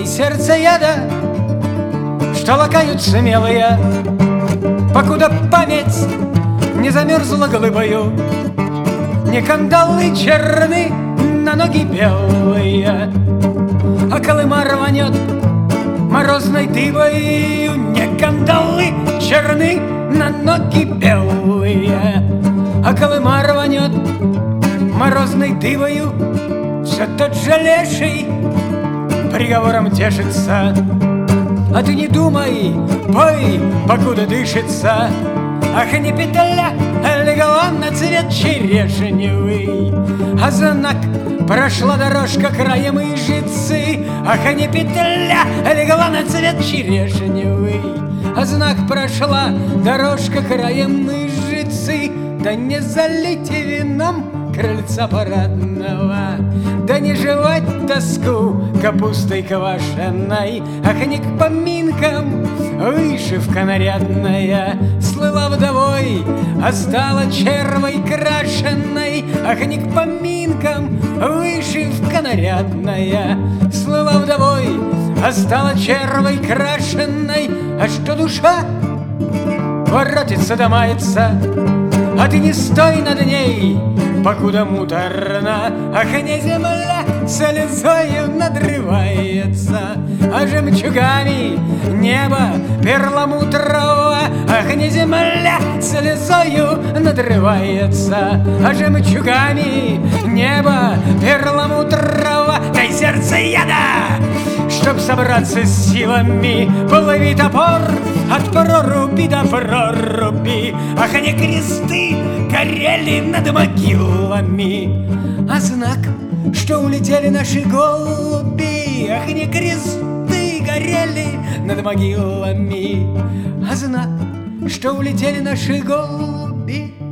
сердцееда, что лакают смелые, покуда память не замерзла глыбою. Не кандалы черны, на ноги белые, а колыма рванет морозной дыбою. Не кандалы черны, на ноги белые, а колыма рванет морозной дыбою. Все тот же леший приговором тешится, а ты не думай, пой, покуда дышится. Ах, не петля, легла на цвет черешневый, а знак прошла дорожка краем ижицы. Ах, не петля, легла на цвет черешневый, а знак прошла дорожка краем ижицы. Да не залейте вином крыльца парадного, да не жевать тоску капустой квашеной. Ах, не к поминкам вышивка нарядная слыла вдовой, а стала червой крашеной. Ах, не к поминкам вышивка нарядная слыла вдовой, а стала червой крашеной. А что душа воротится да мается, а ты не стой над ней, покуда муторно. Ах, не земля слезою надрывается, а жемчугами небо перламутрово. Ах, не земля слезою надрывается, а жемчугами небо перламутрово. Дай сердцееда, чтоб собраться с силами, плыви топор от проруби до проруби. Ах, не кресты горели над могилами, а знак, что улетели наши голуби. Ах, не кресты горели над могилами, а знак, что улетели наши голуби.